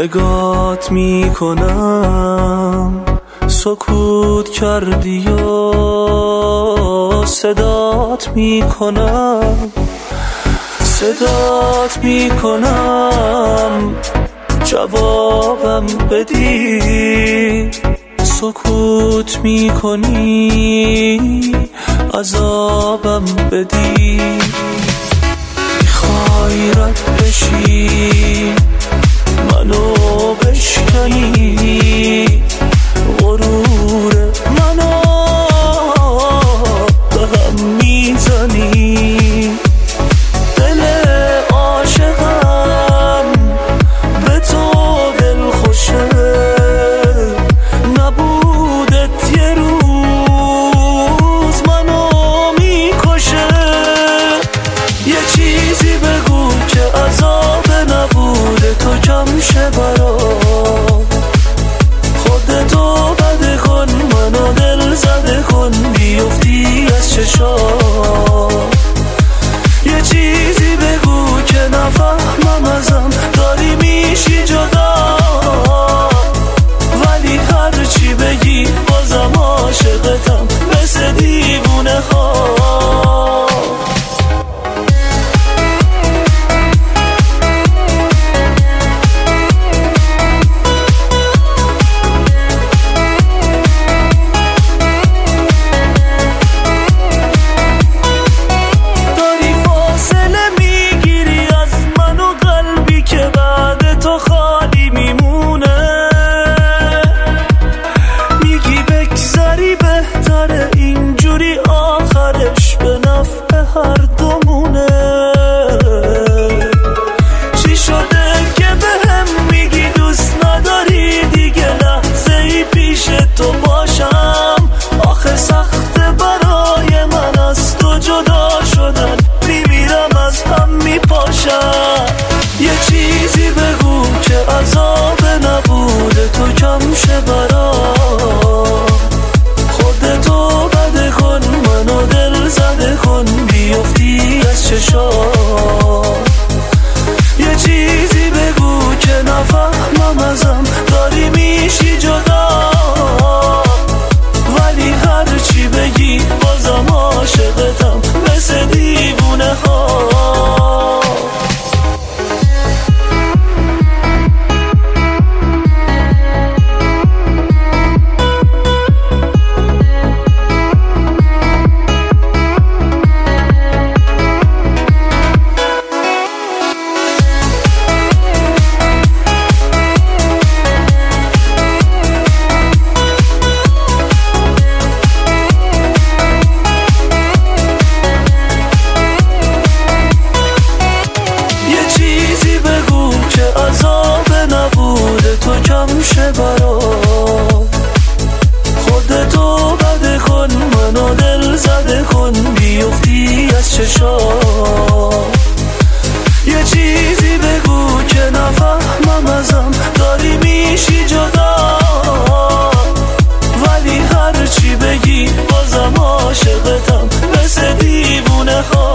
نگات میکنم سکوت کردی یا صدات میکنم جوابم بدی سکوت میکنی عذابم بدی میخوای رد بشی منو بشکنی غرور منو به هم میزنی دل عاشقم به تو دل خوشه نبودت یه روز منو میکشه یه چیزی بگو که عذاب نبوده تو کم شه برام خودتو بده کن منو دل زده کن بیفتی از چشام یه چیزی بگو که نفهمم ازم داری میشی جدا ولی هرچی بگی بازم عاشقتم مثل دیوونه ها اینجوری آخرش به نفع هر دومونه چی شده که بهم میگی دوست نداری دیگه لحظه ای پیش تو باشم آخه سخته برای من از تو جدا شدن میمیرم از هم میپاشم یه چیزی بگو که عذاب نبوده تو کم شه برام خودتو بده کن منو دل زده کن بیفتی از چشام یه چیزی بگو که نفهمم ازم داری میشی جدا ولی هرچی بگی بازم عاشقتم مثل دیوونه ها عذاب نبوده تو کم شه برام خودتو بده کن منو دل زده کن بیفتی از چشام یه چیزی بگو که نفهمم ازم داری میشی جدا ولی هرچی بگی بازم عاشقتم مثل دیوونه ها